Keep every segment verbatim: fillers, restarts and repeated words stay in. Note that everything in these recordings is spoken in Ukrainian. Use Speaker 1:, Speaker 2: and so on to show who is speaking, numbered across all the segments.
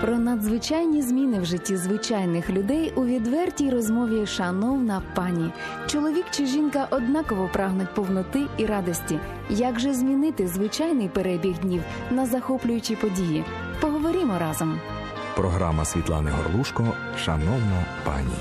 Speaker 1: Про надзвичайні зміни в житті звичайних людей у відвертій розмові «Шановна пані». Чоловік чи жінка однаково прагнуть повноти і радості. Як же змінити звичайний перебіг днів на захоплюючі події? Поговоримо разом.
Speaker 2: Програма Світлани Горлушко «Шановна пані».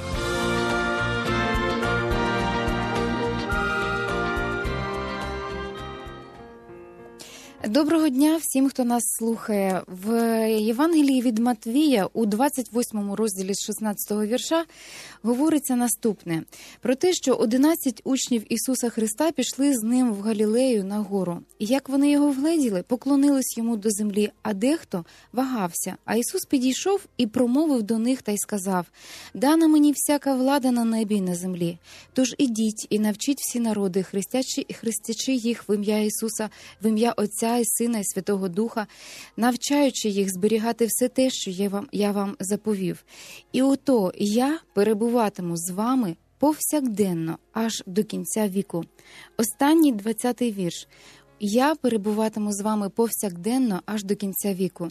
Speaker 3: Доброго дня всім, хто нас слухає. В Євангелії від Матвія у двадцять восьмому розділі з шістнадцятого вірша говориться наступне. Про те, що одинадцять учнів Ісуса Христа пішли з ним в Галілею на гору. І як вони його вгледіли, поклонились йому до землі, а дехто вагався. А Ісус підійшов і промовив до них та й сказав: «Дана мені всяка влада на небі і на землі. Тож ідіть і навчіть всі народи, хрестячи, хрестячи їх в ім'я Ісуса, в ім'я Отця і Сина і Святого Духа, навчаючи їх зберігати все те, що я вам, я вам заповів. І ото я перебуватиму з вами повсякденно, аж до кінця віку». Останній двадцятий вірш. «Я перебуватиму з вами повсякденно, аж до кінця віку».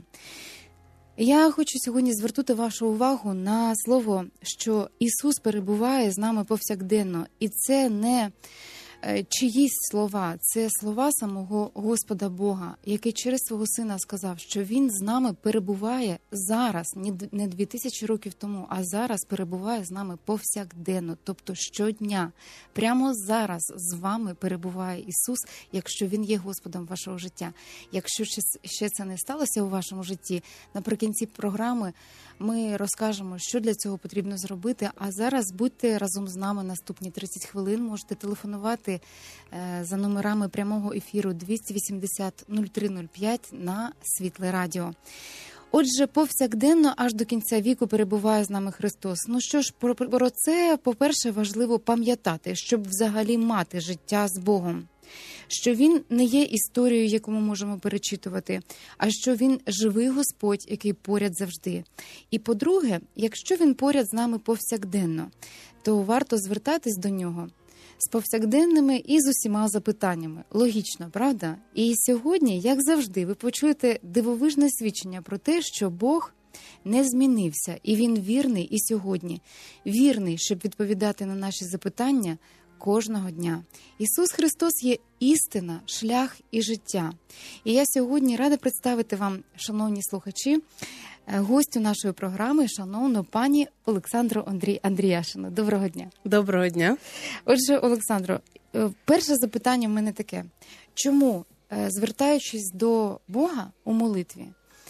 Speaker 3: Я хочу сьогодні звернути вашу увагу на слово, що Ісус перебуває з нами повсякденно. І це не чиїсь слова, це слова самого Господа Бога, який через свого Сина сказав, що Він з нами перебуває зараз, не дві тисячі років тому, а зараз перебуває з нами повсякденно, тобто щодня. Прямо зараз з вами перебуває Ісус, якщо Він є Господом вашого життя. Якщо ще це не сталося у вашому житті, наприкінці програми ми розкажемо, що для цього потрібно зробити, а зараз будьте разом з нами наступні тридцять хвилин, можете телефонувати за номерами прямого ефіру двісті вісімдесят нуль три нуль п'ять на Світле Радіо. Отже, повсякденно аж до кінця віку перебуває з нами Христос. Ну що ж, про, про це, по-перше, важливо пам'ятати, щоб взагалі мати життя з Богом. Що Він не є історією, яку ми можемо перечитувати, а що Він живий Господь, який поряд завжди. І по-друге, якщо Він поряд з нами повсякденно, то варто звертатись до Нього з повсякденними і з усіма запитаннями. Логічно, правда? І сьогодні, як завжди, ви почуєте дивовижне свідчення про те, що Бог не змінився, і Він вірний і сьогодні. Вірний, щоб відповідати на наші запитання кожного дня. Ісус Христос є істина, шлях і життя. І я сьогодні рада представити вам, шановні слухачі, гостю нашої програми, шановну пані Олександру Андрій... Андріяшину. Доброго дня.
Speaker 4: Доброго дня.
Speaker 3: Отже, Олександро, перше запитання в мене таке. Чому, звертаючись до Бога у молитві,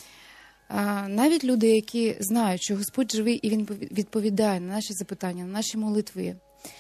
Speaker 3: навіть люди, які знають, що Господь живий і Він відповідає на наші запитання, на наші молитви,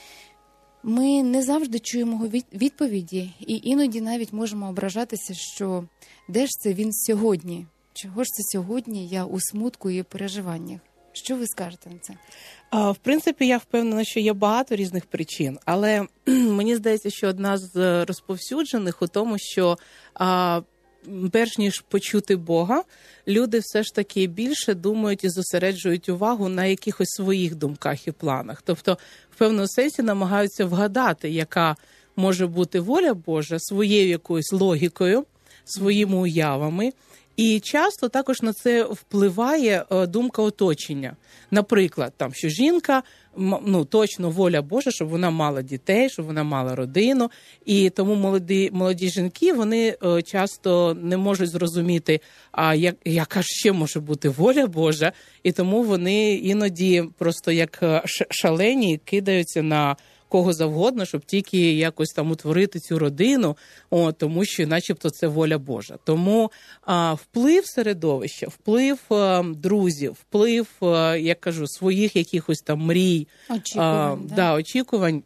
Speaker 3: ми не завжди чуємо відповіді і іноді навіть можемо ображатися, що де ж це Він сьогодні? Чого ж це сьогодні я у смутку і переживаннях? Що ви скажете на це?
Speaker 4: А, в принципі, я впевнена, що є багато різних причин, але мені здається, що одна з розповсюджених у тому, що а, перш ніж почути Бога, люди все ж таки більше думають і зосереджують увагу на якихось своїх думках і планах. Тобто, в певному сенсі намагаються вгадати, яка може бути воля Божа своєю якоюсь логікою, своїми уявами. І часто також на це впливає думка оточення. Наприклад, там, що жінка, ну, точно воля Божа, щоб вона мала дітей, щоб вона мала родину. І тому молоді, молоді жінки, вони часто не можуть зрозуміти, а як, яка ще може бути воля Божа. І тому вони іноді просто як шалені кидаються на кого завгодно, щоб тільки якось там утворити цю родину, о, тому що начебто це воля Божа. Тому а, вплив середовища, вплив а, друзів, вплив, а, як кажу, своїх якихось там мрій,
Speaker 3: очікувань,
Speaker 4: а,
Speaker 3: да?
Speaker 4: Да, очікувань,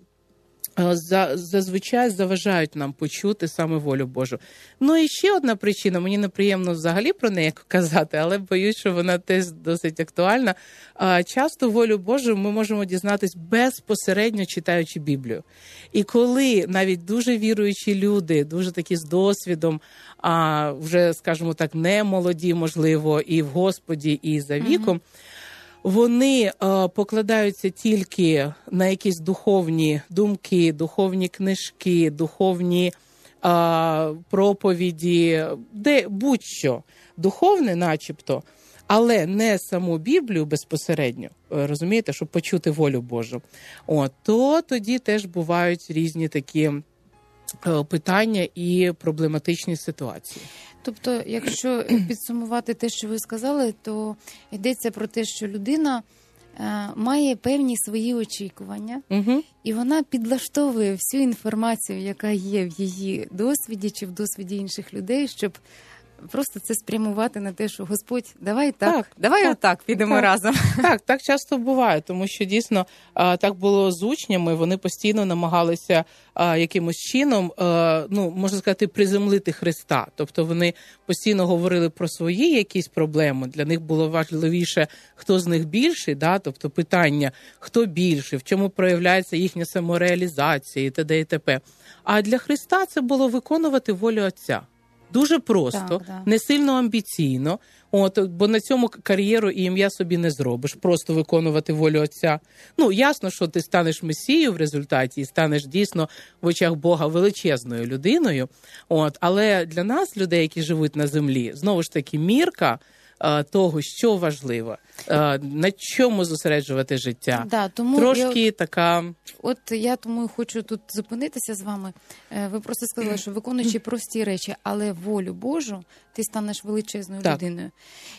Speaker 4: зазвичай заважають нам почути саме волю Божу. Ну і ще одна причина, мені неприємно взагалі про неї казати, але боюсь, що вона теж досить актуальна. Часто волю Божу ми можемо дізнатись безпосередньо читаючи Біблію. І коли навіть дуже віруючі люди, дуже такі з досвідом, а вже, скажімо так, не молоді, можливо, і в Господі, і за віком, вони е, покладаються тільки на якісь духовні думки, духовні книжки, духовні е, проповіді, де будь-що духовне начебто, але не саму Біблію безпосередньо, розумієте, щоб почути волю Божу, от, то тоді теж бувають різні такі питання і проблематичні ситуації.
Speaker 3: Тобто, якщо підсумувати те, що ви сказали, то йдеться про те, що людина е, має певні свої очікування, угу. і вона підлаштовує всю інформацію, яка є в її досвіді чи в досвіді інших людей, щоб просто це спрямувати на те, що Господь, давай так, так давай так, отак підемо так, разом.
Speaker 4: Так, так часто буває, тому що дійсно так було з учнями, вони постійно намагалися якимось чином, ну, можна сказати, приземлити Христа. Тобто вони постійно говорили про свої якісь проблеми, для них було важливіше, хто з них більший, да? Тобто питання, хто більший, в чому проявляється їхня самореалізація і т.д. і т.п. А для Христа це було виконувати волю Отця. Дуже просто, так, да. не сильно амбіційно, от, бо на цьому кар'єру і ім'я собі не зробиш, просто виконувати волю Отця. Ну, ясно, що ти станеш месією в результаті і станеш дійсно в очах Бога величезною людиною, от, але для нас, людей, які живуть на землі, знову ж таки, мірка того, що важливо, на чому зосереджувати життя.
Speaker 3: Да, тому
Speaker 4: трошки
Speaker 3: я,
Speaker 4: така...
Speaker 3: От я тому хочу тут зупинитися з вами. Ви просто сказали, що виконуючи прості речі, але волю Божу, ти станеш величезною так. людиною.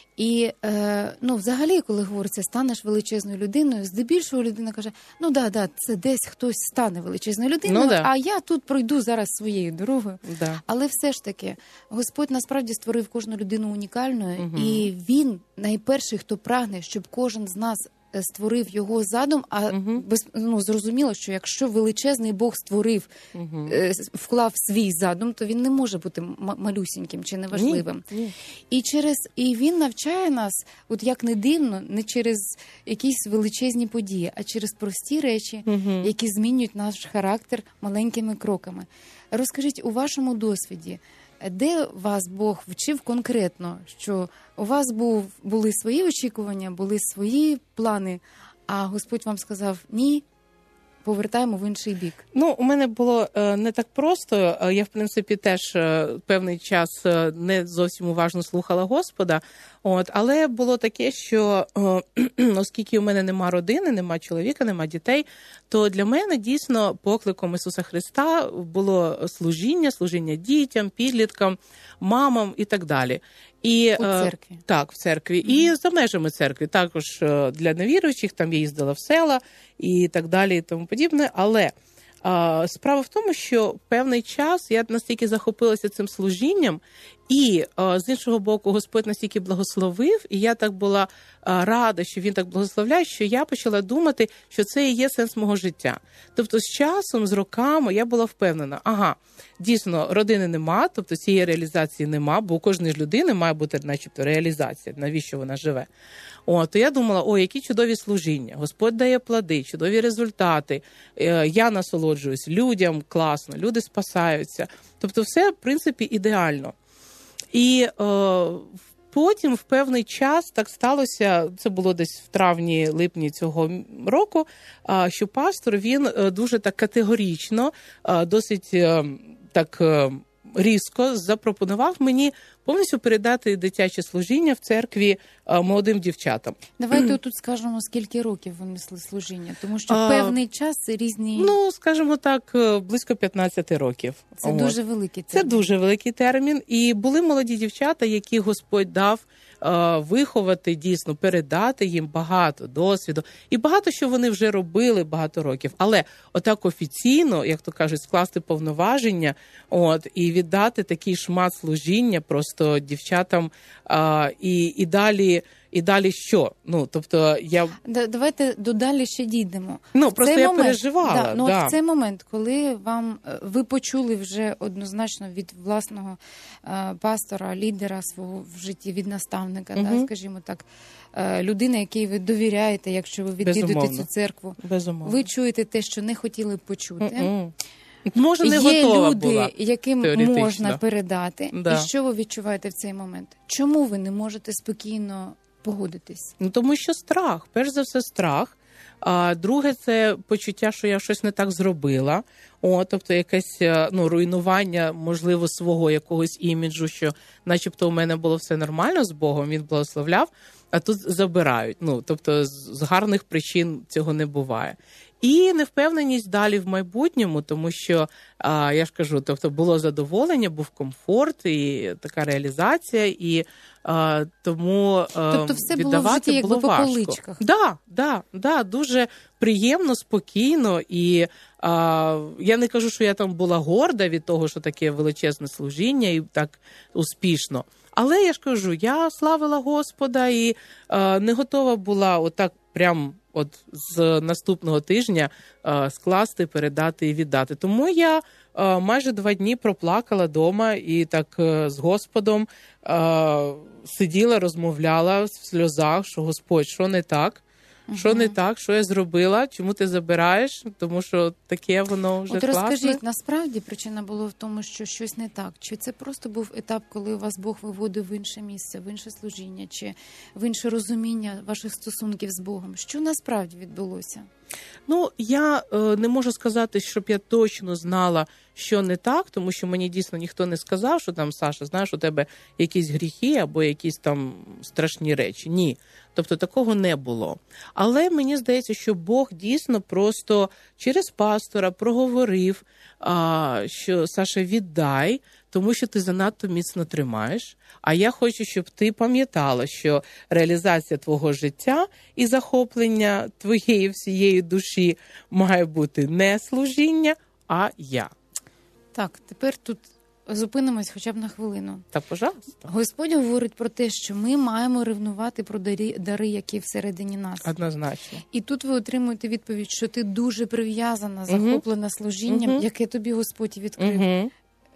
Speaker 3: І, е, ну, взагалі, коли говориться, станеш величезною людиною, здебільшого людина каже, ну, да, да, це десь хтось стане величезною людиною, ну, да. а я тут пройду зараз своєю дорогою. Да. Але все ж таки, Господь насправді створив кожну людину унікальною, угу. і Він найперший, хто прагне, щоб кожен з нас створив його задум, а угу. без, ну, зрозуміло, що якщо величезний Бог створив, угу. е, вклав свій задум, то він не може бути м- малюсіньким чи неважливим. Ні, ні. І через і він навчає нас, от як не дивно, не через якісь величезні події, а через прості речі, угу. які змінюють наш характер маленькими кроками. Розкажіть, у вашому досвіді, де вас Бог вчив конкретно, що у вас був, були свої очікування, були свої плани, а Господь вам сказав «ні, повертаємо в інший бік»?
Speaker 4: Ну, у мене було е, не так просто. Я, в принципі, теж е, певний час е, не зовсім уважно слухала Господа. От, але було таке, що е, оскільки у мене нема родини, нема чоловіка, нема дітей, то для мене дійсно покликом Ісуса Христа було служіння, служіння дітям, підліткам, мамам і так далі. І,
Speaker 3: у церкві.
Speaker 4: Е, так, в церкві. Mm-hmm. І за межами церкви. Також е, для невіруючих, там я їздила в села і так далі і тому подібне. Але е, справа в тому, що певний час я настільки захопилася цим служінням, і е, з іншого боку, Господь настільки благословив, і я так була е, рада, що Він так благословляє, що я почала думати, що це і є сенс мого життя. Тобто з часом, з роками я була впевнена, ага, дійсно, родини нема, тобто цієї реалізації нема, бо у кожної ж людини має бути начебто реалізація, навіщо вона живе. О, то я думала, о, які чудові служіння, Господь дає плоди, чудові результати, е, я насолоджуюсь, людям класно, люди спасаються. Тобто все, в принципі, ідеально. І е, потім в певний час так сталося, це було десь в травні-липні цього року, е, що пастор, він е, дуже так категорично, е, досить е, так е, різко запропонував мені повністю передати дитяче служіння в церкві а, молодим дівчатам.
Speaker 3: Давайте тут скажемо, скільки років ви несли служіння, тому що а, певний час різні...
Speaker 4: Ну, скажімо так, близько п'ятнадцять років.
Speaker 3: Це От. дуже великий термін.
Speaker 4: Це дуже великий термін. І були молоді дівчата, які Господь дав а, виховати, дійсно, передати їм багато досвіду. І багато що вони вже робили багато років. Але отак офіційно, як то кажуть, скласти повноваження от, і віддати такий шмат служіння просто то дівчатам а, і, і далі і далі що? Ну, тобто я...
Speaker 3: Давайте додалі ще дійдемо.
Speaker 4: Ну, просто цей я момент, переживала.
Speaker 3: Да, ну,
Speaker 4: да.
Speaker 3: В цей момент, коли вам, ви почули вже однозначно від власного е, пастора, лідера свого в житті, від наставника, угу. да, скажімо так, е, людини, якій ви довіряєте, якщо ви відвідуєте цю церкву.
Speaker 4: Безумовно.
Speaker 3: Ви чуєте те, що не хотіли б почути.
Speaker 4: Mm-mm. Може, не
Speaker 3: є
Speaker 4: готова
Speaker 3: люди,
Speaker 4: була,
Speaker 3: яким можна передати. Да. І що ви відчуваєте в цей момент? Чому ви не можете спокійно погодитись?
Speaker 4: Ну, тому що страх. Перш за все, страх. А друге, це почуття, що я щось не так зробила. О, тобто якесь, ну, руйнування, можливо, свого якогось іміджу, що начебто у мене було все нормально з Богом, він благословляв, а тут забирають. Ну, тобто з гарних причин цього не буває. І невпевненість далі в майбутньому, тому що, а, я ж кажу, тобто було задоволення, був комфорт і така реалізація, і а, тому а,
Speaker 3: тобто все
Speaker 4: віддавати
Speaker 3: було в житті, якби
Speaker 4: було
Speaker 3: по
Speaker 4: важко.
Speaker 3: поличках.
Speaker 4: Да, да, да, дуже приємно, спокійно, і а, я не кажу, що я там була горда від того, що таке величезне служіння і так успішно. Але я ж кажу, я славила Господа і а, не готова була отак прям от з наступного тижня а, скласти, передати і віддати. Тому я а, майже два дні проплакала вдома і так а, з Господом а, сиділа, розмовляла в сльозах, що Господь, що не так? Що не так, що я зробила, чому ти забираєш, тому що таке воно вже
Speaker 3: От
Speaker 4: класне.
Speaker 3: розкажіть, насправді причина була в тому, що щось не так? Чи це просто був етап, коли вас Бог виводив в інше місце, в інше служіння, чи в інше розуміння ваших стосунків з Богом? Що насправді відбулося?
Speaker 4: Ну, я е, не можу сказати, щоб я точно знала, що не так, тому що мені дійсно ніхто не сказав, що там, Саша, знаєш, у тебе якісь гріхи або якісь там страшні речі. Ні. Тобто такого не було. Але мені здається, що Бог дійсно просто через пастора проговорив, а, що, Саша, віддай, тому що ти занадто міцно тримаєш. А я хочу, щоб ти пам'ятала, що реалізація твого життя і захоплення твоєї всієї душі має бути не служіння, а я.
Speaker 3: Так, тепер тут зупинимось хоча б на хвилину.
Speaker 4: Та, пожалуйста.
Speaker 3: Господь говорить про те, що ми маємо ревнувати про дари, дари, які всередині нас.
Speaker 4: Однозначно.
Speaker 3: І тут ви отримуєте відповідь, що ти дуже прив'язана, захоплена служінням,
Speaker 4: Мгм.
Speaker 3: яке тобі Господь відкрив.
Speaker 4: Угу.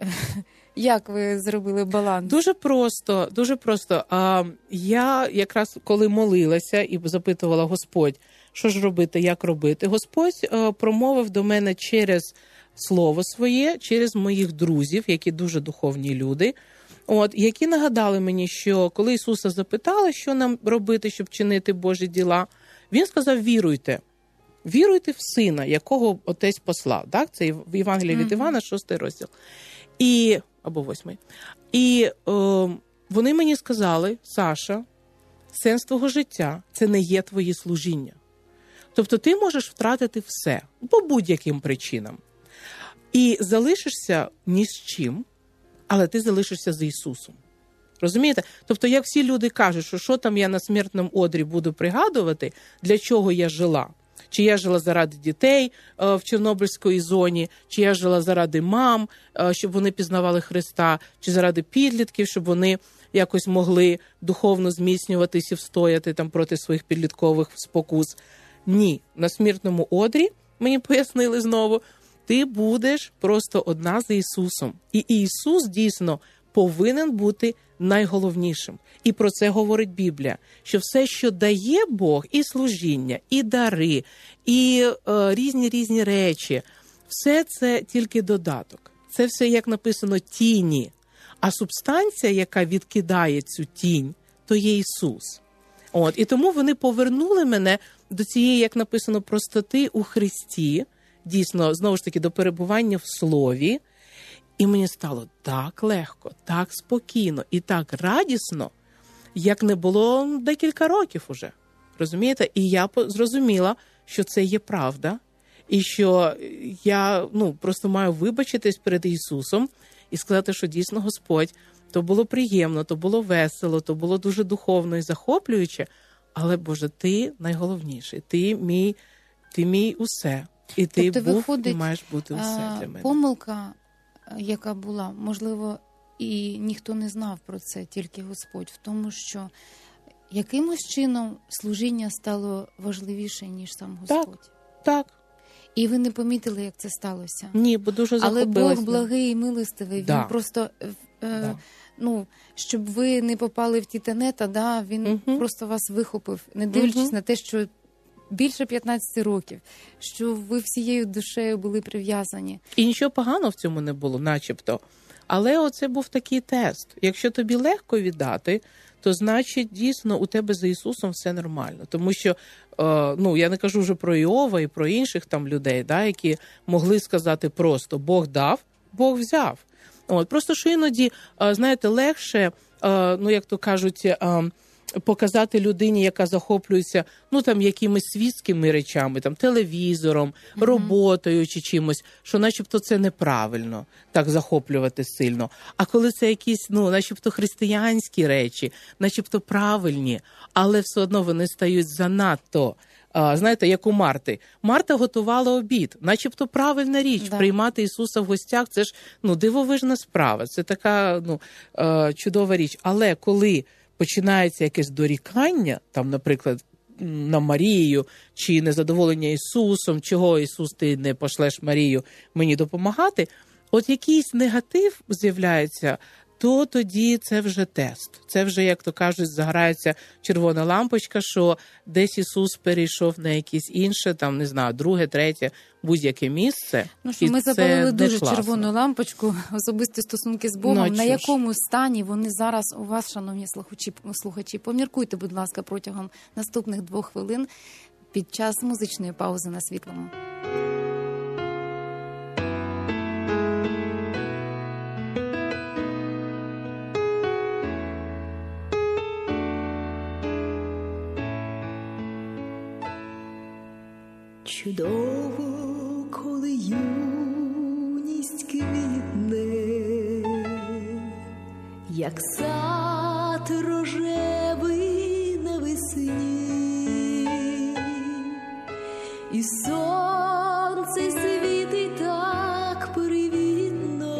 Speaker 3: Як ви зробили баланс?
Speaker 4: Дуже просто, дуже просто. А, я якраз коли молилася і запитувала Господь, що ж робити, як робити, Господь а, промовив до мене через слово своє, через моїх друзів, які дуже духовні люди, от, які нагадали мені, що коли Ісуса запитали, що нам робити, щоб чинити Божі діла, Він сказав, віруйте. Віруйте в Сина, якого Отець послав. Так? Це в Євангелії від Івана, шостий розділ. І, або восьмий. І е, вони мені сказали, Саша, сенс твого життя – це не є твої служіння. Тобто ти можеш втратити все, по будь-яким причинам. І залишишся ні з чим, але ти залишишся з Ісусом. Розумієте? Тобто, як всі люди кажуть, що що там я на смертному одрі буду пригадувати, для чого я жила. Чи я жила заради дітей е, в Чорнобильській зоні, чи я жила заради мам, е, щоб вони пізнавали Христа, чи заради підлітків, щоб вони якось могли духовно зміцнюватися і встояти там проти своїх підліткових спокус. Ні, на смертному одрі, мені пояснили знову, ти будеш просто одна з Ісусом. І Ісус дійсно повинен бути найголовнішим. І про це говорить Біблія, що все, що дає Бог, і служіння, і дари, і е, різні-різні речі, все це тільки додаток. Це все, як написано, тіні. А субстанція, яка відкидає цю тінь, то є Ісус. От, і тому вони повернули мене до цієї, як написано, простоти у Христі, дійсно, знову ж таки, до перебування в Слові. І мені стало так легко, так спокійно і так радісно, як не було декілька років уже. Розумієте? І я зрозуміла, що це є правда, і що я ну, просто маю вибачитись перед Ісусом і сказати, що дійсно Господь, то було приємно, то було весело, то було дуже духовно і захоплююче, але, Боже, Ти найголовніший, Ти мій, ти мій усе. І Ти
Speaker 3: тобто,
Speaker 4: був
Speaker 3: виходить,
Speaker 4: і маєш бути усе для мене.
Speaker 3: Помилка, яка була, можливо, і ніхто не знав про це, тільки Господь, в тому, що якимось чином служіння стало важливіше, ніж сам Господь.
Speaker 4: Так, так.
Speaker 3: І ви не помітили, як це сталося.
Speaker 4: Ні, бо дуже
Speaker 3: Але
Speaker 4: захопилась.
Speaker 3: Бог благий і милостивий,
Speaker 4: Да.
Speaker 3: він просто, е,
Speaker 4: Да.
Speaker 3: ну, щоб ви не попали в тітанета, да, він
Speaker 4: Мгм.
Speaker 3: просто вас вихопив, не дивлячись
Speaker 4: Мгм.
Speaker 3: на те, що більше п'ятнадцять років, що ви всією душею були прив'язані.
Speaker 4: І нічого поганого в цьому не було, начебто. Але оце був такий тест. Якщо тобі легко віддати, то значить дійсно у тебе за Ісусом все нормально. Тому що, е, ну, я не кажу вже про Іова і про інших там людей, да, які могли сказати просто «Бог дав, Бог взяв». От, просто що іноді, е, знаєте, легше, е, ну, як то кажуть, е, показати людині, яка захоплюється, ну, там, якимись світськими речами, там, телевізором, mm-hmm. роботою чи чимось, що начебто це неправильно, так захоплювати сильно. А коли це якісь, ну, начебто християнські речі, начебто правильні, але все одно вони стають занадто, а, знаєте, як у Марти. Марта готувала обід, начебто правильна річ, да. Приймати Ісуса в гостях, це ж, ну, дивовижна справа, це така, ну, чудова річ. Але коли починається якесь дорікання, там, наприклад, на Марію, чи незадоволення Ісусом, чого Ісус ти не пошлеш Марію мені допомагати, от якийсь негатив з'являється, то тоді це вже тест. Це вже, як то кажуть, заграється червона лампочка, що десь Ісус перейшов на якесь інше, там, не знаю, друге, третє, будь-яке місце.
Speaker 3: Ну що, ми запалили дуже червону лампочку, особисті стосунки з Богом. Ну, на якому стані вони зараз у вас, шановні слухачі, слухачі? Поміркуйте, будь ласка, протягом наступних двох хвилин під час музичної паузи на Світлому.
Speaker 5: Чудово, коли юність квітне, як сад рожевий навесні, і сонце світить так привітно,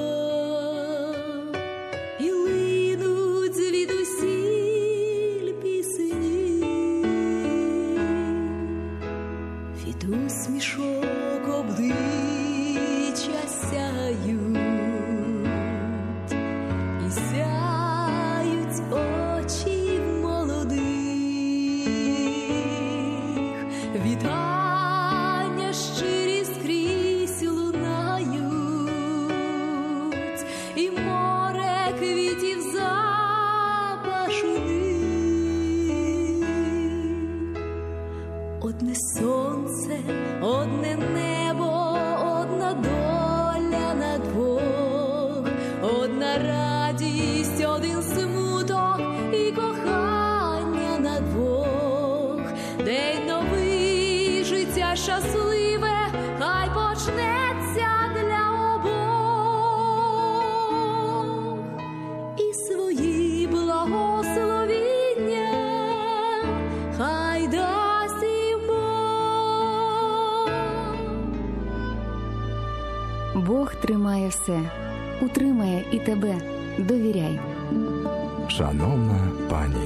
Speaker 5: і линуть звідусіль пісні, від усмішок обличчя сяють, і сяють очі молодих, вітання щирі скрізь лунають, і море квітів запашених. Одне сонце, одне небо, одна доля на двох, одна радість, один смуток і кохання на двох. День новий, життя щасливе, хай почнеться для обох. І свої благословіння хай дасть їм Бог.
Speaker 1: Бог тримає все, утримає і тебе. Довіряй.
Speaker 2: Шановна пані.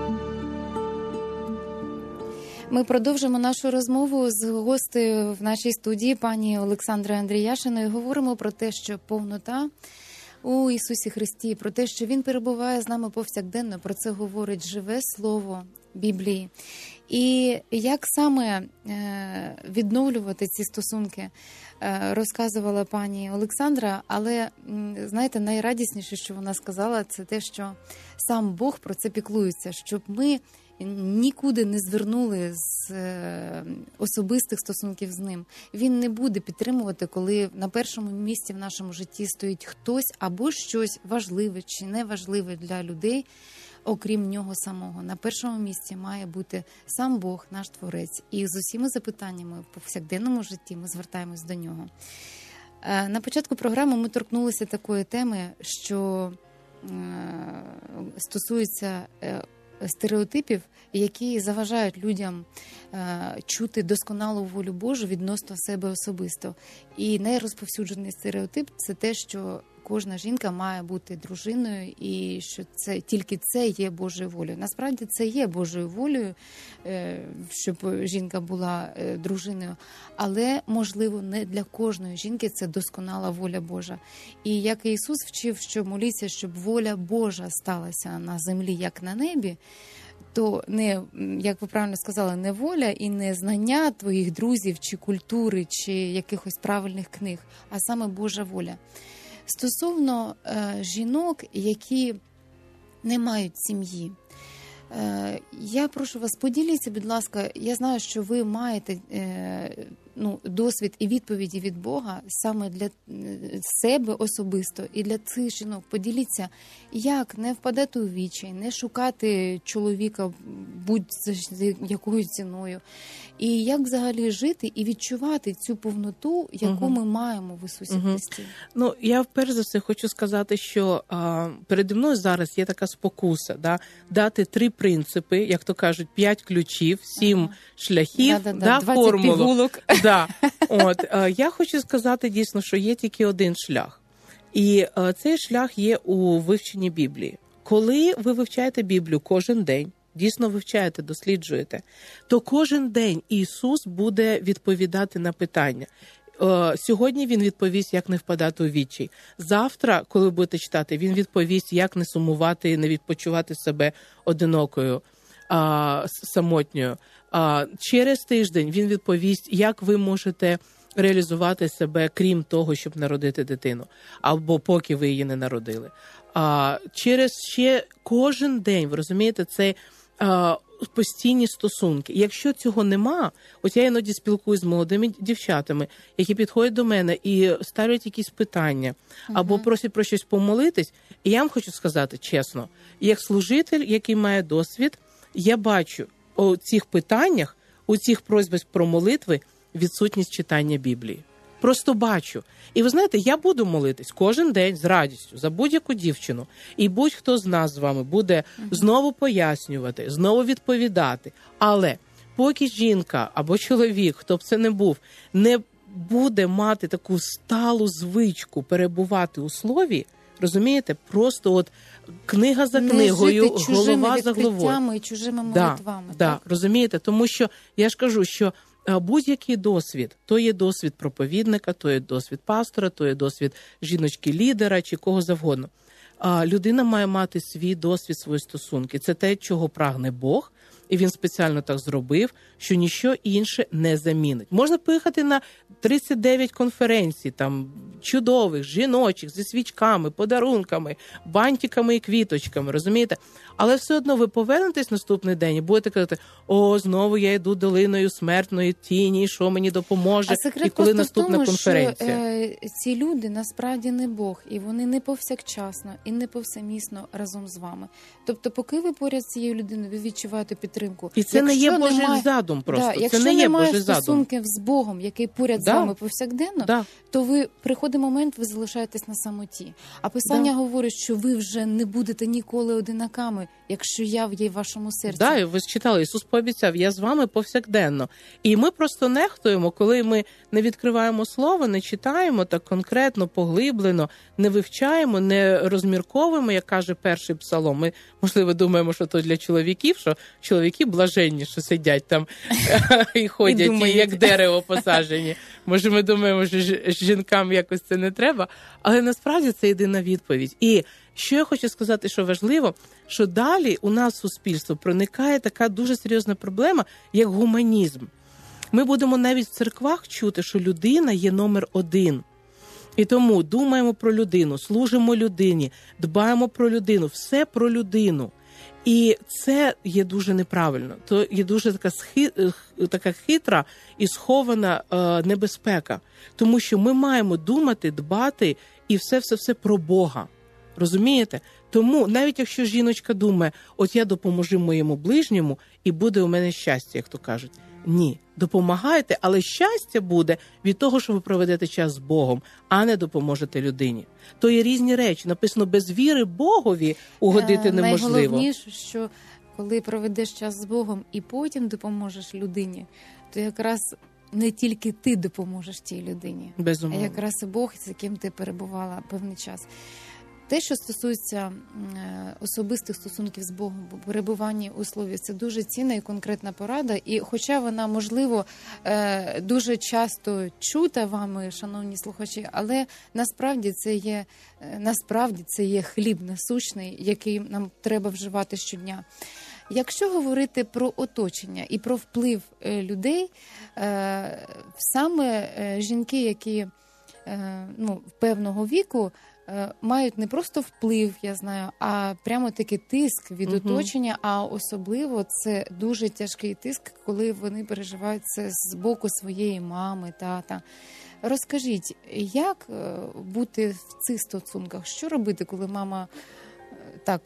Speaker 3: Ми продовжимо нашу розмову з гостею в нашій студії, пані Олександрою Андріяшиною. Говоримо про те, що повнота у Ісусі Христі, про те, що Він перебуває з нами повсякденно, про це говорить живе слово Біблії. І як саме відновлювати ці стосунки, розказувала пані Олександра, але, знаєте, найрадісніше, що вона сказала, це те, що сам Бог про це піклується, щоб ми нікуди не звернули з особистих стосунків з ним. Він не буде підтримувати, коли на першому місці в нашому житті стоїть хтось або щось важливе чи неважливе для людей, окрім нього самого. На першому місці має бути сам Бог, наш Творець. І з усіма запитаннями в повсякденному житті ми звертаємось до нього. На початку програми ми торкнулися такої теми, що стосується стереотипів, які заважають людям чути досконалу волю Божу відносно себе особисто. І найрозповсюджений стереотип – це те, що кожна жінка має бути дружиною і що це тільки це є Божою волею. Насправді це є Божою волею, щоб жінка була дружиною, але, можливо, не для кожної жінки це досконала воля Божа. І як Ісус вчив, що моліться, щоб воля Божа сталася на землі, як на небі, то не, як ви правильно сказали, не воля і не знання твоїх друзів, чи культури, чи якихось правильних книг, а саме Божа воля. Стосовно е, жінок, які не мають сім'ї, е, я прошу вас, поділіться, будь ласка, я знаю, що ви маєте е, ну, досвід і відповіді від Бога саме для себе особисто і для цих жінок. Поділіться, як не впадати у відчай, не шукати чоловіка будь-за якою ціною. І як взагалі жити і відчувати цю повноту, яку угу. ми маємо в Ісусі угу. Христі?
Speaker 4: Ну, я перш за все хочу сказати, що а, переді мною зараз є така спокуса, да, дати три принципи, як то кажуть, п'ять ключів, сім ага. шляхів, да, да, да, формулу.
Speaker 3: Пігулок.
Speaker 4: Да. От, а, я хочу сказати дійсно, що є тільки один шлях. І а, цей шлях є у вивченні Біблії. Коли ви вивчаєте Біблію кожен день, дійсно вивчаєте, досліджуєте, то кожен день Ісус буде відповідати на питання. Сьогодні Він відповість, як не впадати у відчай. Завтра, коли ви будете читати, Він відповість, як не сумувати, не відпочивати себе одинокою, самотньою. Через тиждень Він відповість, як ви можете реалізувати себе, крім того, щоб народити дитину, або поки ви її не народили. Через ще кожен день, ви розумієте, це постійні стосунки. Якщо цього нема, от я іноді спілкуюсь з молодими дівчатами, які підходять до мене і ставлять якісь питання, uh-huh. або просять про щось помолитись, і я вам хочу сказати чесно, як служитель, який має досвід, я бачу у цих питаннях, у цих просьбах про молитви відсутність читання Біблії. Просто бачу. І ви знаєте, я буду молитись кожен день з радістю за будь-яку дівчину. І будь-хто з нас з вами буде знову пояснювати, знову відповідати. Але поки жінка або чоловік, хто б це не був, не буде мати таку сталу звичку перебувати у слові, розумієте, просто от книга за книгою, голова за головою.
Speaker 3: І чужими молитвами.
Speaker 4: Да, так, розумієте? Тому що, я ж кажу, що будь-який досвід, то є досвід проповідника, то є досвід пастора, то є досвід жіночки-лідера чи кого завгодно. А людина має мати свій досвід, свої стосунки. Це те, чого прагне Бог, і Він спеціально так зробив, що ніщо інше не замінить. Можна поїхати на тридцять дев'ять конференцій, там, чудових, жіночих, зі свічками, подарунками, бантиками і квіточками, розумієте? Але все одно ви повернетесь наступний день і будете казати, о, знову я йду долиною смертної тіні, що мені допоможе, і коли наступна
Speaker 3: тому,
Speaker 4: конференція.
Speaker 3: Що, е, ці люди насправді не Бог, і вони не повсякчасно, і не повсемісно разом з вами. Тобто, поки ви поряд з цією людиною, ви відчуваєте підтримку.
Speaker 4: І це
Speaker 3: якщо
Speaker 4: не є Божий
Speaker 3: немає,
Speaker 4: задум просто.
Speaker 3: Да,
Speaker 4: це не є Божий задум.
Speaker 3: стосунків з Богом, який поряд
Speaker 4: да.
Speaker 3: з вами повсякденно,
Speaker 4: да.
Speaker 3: то ви приходить момент, ви залишаєтесь на самоті. А Писання да. говорить, що ви вже не будете ніколи одинаками, якщо я є в вашому серці.
Speaker 4: Да, і ви читали, Ісус пообіцяв, я з вами повсякденно. І ми просто нехтуємо, коли ми не відкриваємо слово, не читаємо так конкретно, поглиблено, не вивчаємо, не розмірковуємо, як каже перший псалом. Ми, можливо, думаємо, що то для чоловіків, що чоловіки блаженні, що сидять там і ходять, і, і як дерево посаджені. Може, ми думаємо, що жінкам якось це не треба, але насправді це єдина відповідь. І що я хочу сказати, що важливо, що далі у нас в суспільство проникає така дуже серйозна проблема, як гуманізм. Ми будемо навіть в церквах чути, що людина є номер один. І тому думаємо про людину, служимо людині, дбаємо про людину, все про людину. І це є дуже неправильно. То є дуже така, схи, така хитра і схована е, небезпека. Тому що ми маємо думати, дбати і все-все-все про Бога. Розумієте? Тому навіть якщо жіночка думає, от я допоможу моєму ближньому і буде у мене щастя, як то кажуть. Ні, допомагайте, але щастя буде від того, що ви проведете час з Богом, а не допоможете людині. То є різні речі. Написано, без віри Богові угодити неможливо.
Speaker 3: Найголовніше, що коли проведеш час з Богом і потім допоможеш людині, то якраз не тільки ти допоможеш тій людині,
Speaker 4: безумовно,
Speaker 3: а якраз і Бог, з яким ти перебувала певний час. Те, що стосується особистих стосунків з Богом, перебування у слові, це дуже цінна і конкретна порада. І хоча вона, можливо, дуже часто чута вами, шановні слухачі, але насправді це є, насправді це є хліб насущний, який нам треба вживати щодня. Якщо говорити про оточення і про вплив людей, саме жінки, які ну, певного віку, е, мають не просто вплив, я знаю, а прямо такий тиск від
Speaker 4: Мгм.
Speaker 3: оточення, а особливо це дуже тяжкий тиск, коли вони переживають це з боку своєї мами, тата. Розкажіть, як е, бути в цих стосунках? Що робити, коли мама е, так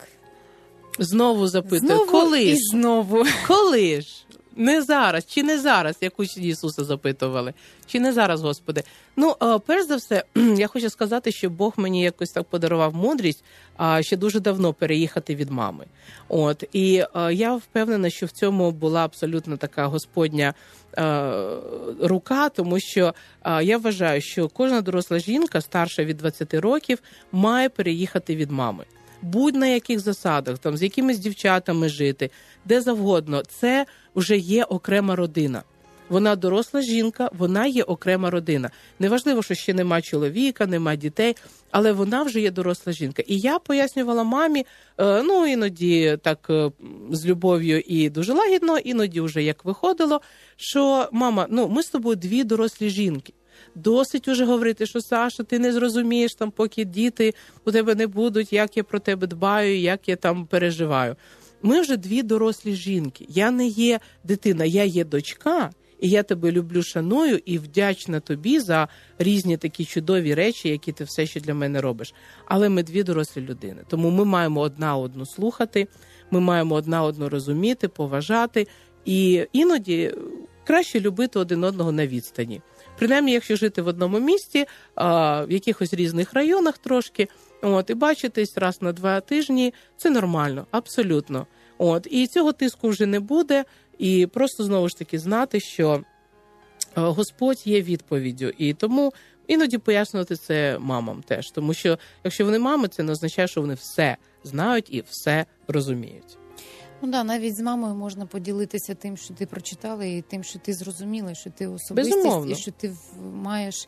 Speaker 4: Знову запитую,
Speaker 3: знову
Speaker 4: коли
Speaker 3: і
Speaker 4: ж?
Speaker 3: знову?
Speaker 4: Коли ж? Не зараз, чи не зараз, як учні Ісуса запитували, чи не зараз, Господи? Ну, е, перш за все, я хочу сказати, що Бог мені якось так подарував мудрість, а ще дуже давно переїхати від мами. От, і е, я впевнена, що в цьому була абсолютно така Господня е, рука, тому що е, я вважаю, що кожна доросла жінка, старша від двадцяти років, має переїхати від мами. Будь на яких засадах, там з якимись дівчатами жити, де завгодно, це вже є окрема родина. Вона доросла жінка, вона є окрема родина. Неважливо, що ще нема чоловіка, нема дітей, але вона вже є доросла жінка. І я пояснювала мамі, е, ну іноді так е, з любов'ю і дуже лагідно, іноді вже як виходило, що мама, ну ми з тобою дві дорослі жінки. Досить уже говорити, що Саша, ти не зрозумієш, там, поки діти у тебе не будуть, як я про тебе дбаю, як я там переживаю. Ми вже дві дорослі жінки. Я не є дитина, я є дочка, і я тебе люблю, шаную і вдячна тобі за різні такі чудові речі, які ти все ще для мене робиш. Але ми дві дорослі людини. Тому ми маємо одна одну слухати, ми маємо одна одну розуміти, поважати. І іноді краще любити один одного на відстані. Принаймні, якщо жити в одному місті, в якихось різних районах трошки, от, і бачитись раз на два тижні, це нормально, абсолютно. От, і цього тиску вже не буде, і просто, знову ж таки, знати, що Господь є відповіддю. І тому іноді пояснювати це мамам теж. Тому що, якщо вони мами, це не означає, що вони все знають і все розуміють.
Speaker 3: Ну да, навіть з мамою можна поділитися тим, що ти прочитала, і тим, що ти зрозуміла, що ти особистість,
Speaker 4: Безумовно.
Speaker 3: і що ти в- маєш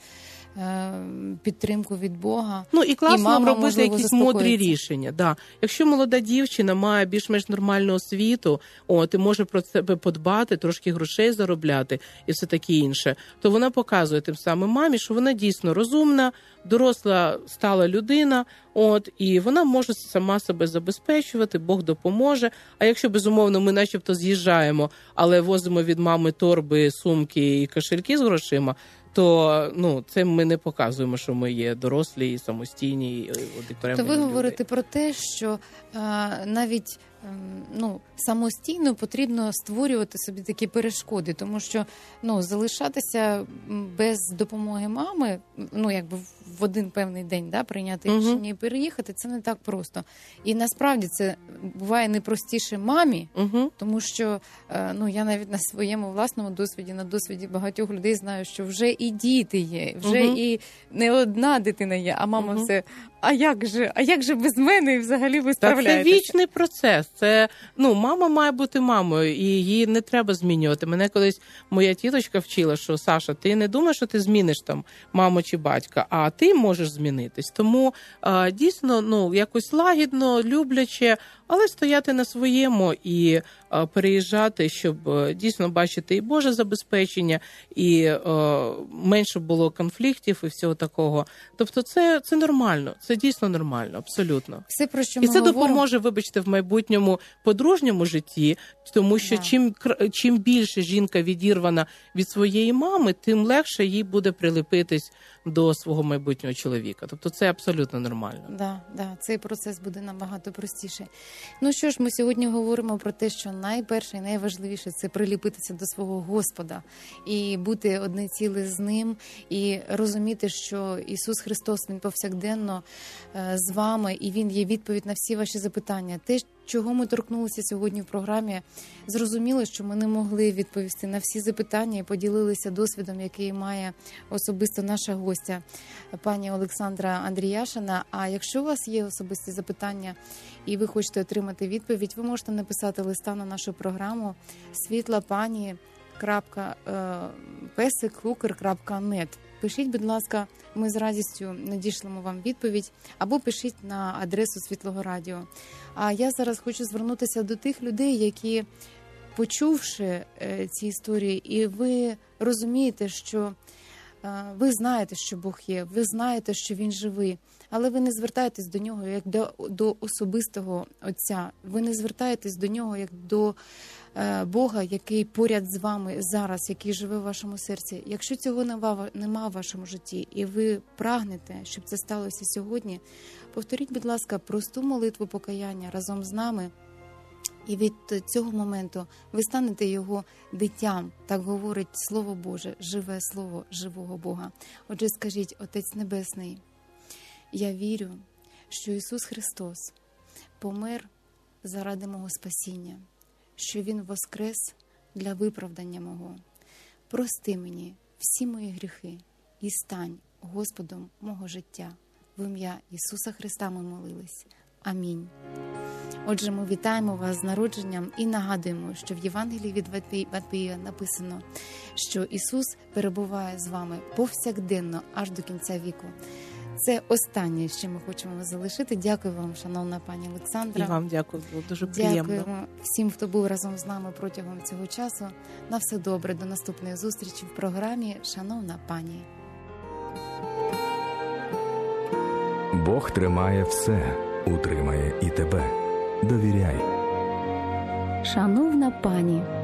Speaker 3: е, підтримку від Бога.
Speaker 4: Ну і класно
Speaker 3: І мама,
Speaker 4: робити
Speaker 3: можливо,
Speaker 4: якісь мудрі
Speaker 3: заспокоїться.
Speaker 4: рішення. Да. Якщо молода дівчина має більш-менш нормальну освіту, от, і може про себе подбати, трошки грошей заробляти і все таке інше, то вона показує тим самим мамі, що вона дійсно розумна, доросла стала людина, от, і вона може сама себе забезпечувати, Бог допоможе. А якщо, безумовно, ми начебто з'їжджаємо, але возимо від мами торби, сумки і кошельки з грошима, то ну, це ми не показуємо, що ми є дорослі і самостійні, і окремі
Speaker 3: То ви
Speaker 4: люди.
Speaker 3: говорите про те, що е, навіть ем, ну, самостійно потрібно створювати собі такі перешкоди, тому що ну, залишатися без допомоги мами, ну якби в один певний день да, прийняти
Speaker 4: Мгм.
Speaker 3: рішення і переїхати, це не так просто. І насправді це буває не простіше мамі,
Speaker 4: Угу.
Speaker 3: тому що е, ну я навіть на своєму власному досвіді, на досвіді багатьох людей знаю, що вже і діти є, вже
Speaker 4: Мгм.
Speaker 3: і не одна дитина є, а мама
Speaker 4: Мгм.
Speaker 3: все. А як же? А як же без мене і взагалі ви
Speaker 4: Та це
Speaker 3: справляєтеся?
Speaker 4: вічний процес. Це ну, мама має бути мамою, і її не треба змінювати. Мене колись моя тіточка вчила, що Саша, ти не думаєш, що ти зміниш там маму чи батька, а ти можеш змінитись. Тому а, дійсно, ну якось лагідно, любляче, але стояти на своєму і а, переїжджати, щоб а, дійсно бачити і Боже забезпечення, і а, менше було конфліктів і всього такого. Тобто, це, це нормально, це дійсно нормально, абсолютно.
Speaker 3: Все, про що
Speaker 4: І
Speaker 3: ми
Speaker 4: це
Speaker 3: говоримо,
Speaker 4: допоможе, вибачте, в майбутньому подружньому житті, тому що
Speaker 3: Да.
Speaker 4: чим кр- чим більше жінка відірвана від своєї мами, тим легше їй буде прилепитись до свого майбутнього чоловіка. Тобто це абсолютно нормально.
Speaker 3: Да, да, цей процес буде набагато простіше. Ну що ж, ми сьогодні говоримо про те, що найперше і найважливіше це приліпитися до свого Господа і бути одне ціле з ним, і розуміти, що Ісус Христос, Він повсякденно е, з вами, і Він є відповідь на всі ваші запитання. Те, чого ми торкнулися сьогодні в програмі, зрозуміло, що ми не могли відповісти на всі запитання і поділилися досвідом, який має особисто наша гостя, пані Олександра Андріяшина. А якщо у вас є особисті запитання і ви хочете отримати відповідь, ви можете написати листа на нашу програму світлапані крапка песик лукер крапка нет. Пишіть, будь ласка, ми з радістю надішлемо вам відповідь, або пишіть на адресу Світлого Радіо. А я зараз хочу звернутися до тих людей, які, почувши е, ці історії, і ви розумієте, що Е, Ви знаєте, що Бог є, ви знаєте, що Він живий, але ви не звертаєтесь до Нього як до, до особистого Отця. Ви не звертаєтесь до Нього як до е, Бога, який поряд з вами зараз, який живе в вашому серці. Якщо цього нема, нема в вашому житті, і ви прагнете, щоб це сталося сьогодні, повторіть, будь ласка, просту молитву покаяння разом з нами. І від цього моменту ви станете його дитям, так говорить Слово Боже, живе Слово живого Бога. Отже, скажіть, Отець Небесний, я вірю, що Ісус Христос помер заради мого спасіння, що Він воскрес для виправдання мого. Прости мені всі мої гріхи і стань Господом мого життя. В ім'я Ісуса Христа ми молились. Амінь. Отже, ми вітаємо вас з народженням і нагадуємо, що в Євангелії від Матвія написано, що Ісус перебуває з вами повсякденно аж до кінця віку. Це останнє, що ми хочемо вас залишити. Дякую вам, шановна пані Олександра.
Speaker 4: І вам дякую, було дуже приємно.
Speaker 3: Дякуємо всім, хто був разом з нами протягом цього часу. На все добре, до наступної зустрічі в програмі «Шановна пані».
Speaker 2: Бог тримає все, утримає і тебе. Довіряй.
Speaker 1: Шановна пані.